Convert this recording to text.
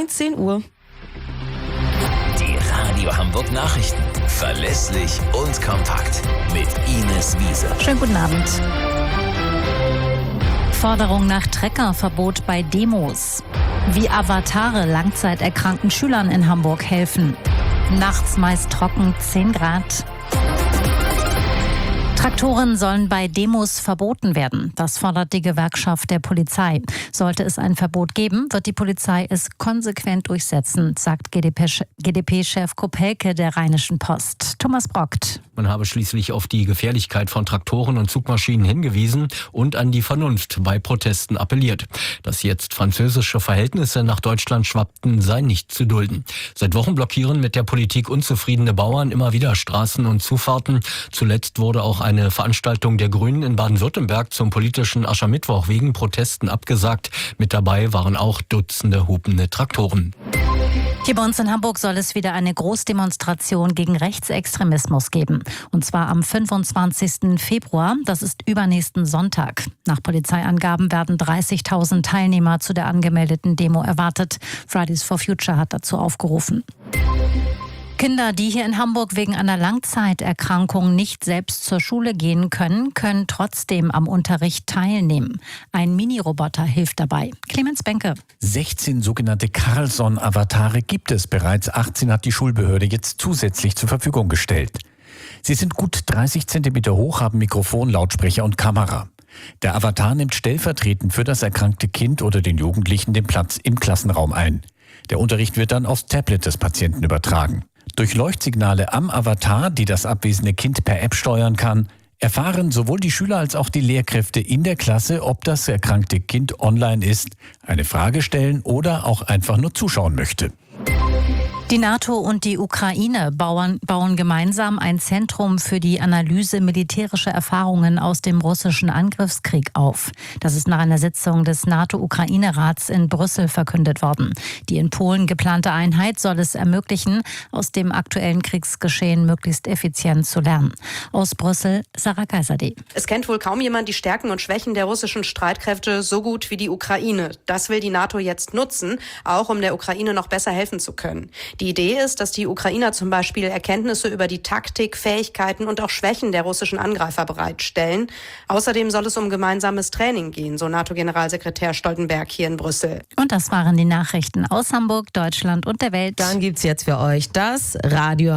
19 Uhr. Die Radio Hamburg Nachrichten. Verlässlich und kompakt. Mit Ines Wiese. Schönen guten Abend. Forderung nach Treckerverbot bei Demos. Wie Avatare langzeiterkrankten Schülern in Hamburg helfen. Nachts meist trocken, 10 Grad. Traktoren sollen bei Demos verboten werden. Das fordert die Gewerkschaft der Polizei. Sollte es ein Verbot geben, wird die Polizei es konsequent durchsetzen, sagt GdP-Chef Kopelke der Rheinischen Post. Thomas Brockt. Man habe schließlich auf die Gefährlichkeit von Traktoren und Zugmaschinen hingewiesen und an die Vernunft bei Protesten appelliert. Dass jetzt französische Verhältnisse nach Deutschland schwappten, sei nicht zu dulden. Seit Wochen blockieren mit der Politik unzufriedene Bauern immer wieder Straßen und Zufahrten. Zuletzt wurde auch eine Veranstaltung der Grünen in Baden-Württemberg zum politischen Aschermittwoch wegen Protesten abgesagt. Mit dabei waren auch Dutzende hupende Traktoren. Hier bei uns in Hamburg soll es wieder eine Großdemonstration gegen Rechtsextremismus geben. Und zwar am 25. Februar, das ist übernächsten Sonntag. Nach Polizeiangaben werden 30.000 Teilnehmer zu der angemeldeten Demo erwartet. Fridays for Future hat dazu aufgerufen. Kinder, die hier in Hamburg wegen einer Langzeiterkrankung nicht selbst zur Schule gehen können, können trotzdem am Unterricht teilnehmen. Ein Mini-Roboter hilft dabei. Clemens Benke. 16 sogenannte Carlson-Avatare gibt es bereits. 18 hat die Schulbehörde jetzt zusätzlich zur Verfügung gestellt. Sie sind gut 30 Zentimeter hoch, haben Mikrofon, Lautsprecher und Kamera. Der Avatar nimmt stellvertretend für das erkrankte Kind oder den Jugendlichen den Platz im Klassenraum ein. Der Unterricht wird dann aufs Tablet des Patienten übertragen. Durch Leuchtsignale am Avatar, die das abwesende Kind per App steuern kann, erfahren sowohl die Schüler als auch die Lehrkräfte in der Klasse, ob das erkrankte Kind online ist, eine Frage stellen oder auch einfach nur zuschauen möchte. Die NATO und die Ukraine bauen gemeinsam ein Zentrum für die Analyse militärischer Erfahrungen aus dem russischen Angriffskrieg auf. Das ist nach einer Sitzung des NATO-Ukraine-Rats in Brüssel verkündet worden. Die in Polen geplante Einheit soll es ermöglichen, aus dem aktuellen Kriegsgeschehen möglichst effizient zu lernen. Aus Brüssel, Sarah Geiserde. Es kennt wohl kaum jemand die Stärken und Schwächen der russischen Streitkräfte so gut wie die Ukraine. Das will die NATO jetzt nutzen, auch um der Ukraine noch besser helfen zu können. Die Idee ist, dass die Ukrainer zum Beispiel Erkenntnisse über die Taktik, Fähigkeiten und auch Schwächen der russischen Angreifer bereitstellen. Außerdem soll es um gemeinsames Training gehen, so NATO-Generalsekretär Stoltenberg hier in Brüssel. Und das waren die Nachrichten aus Hamburg, Deutschland und der Welt. Dann gibt's jetzt für euch das Radio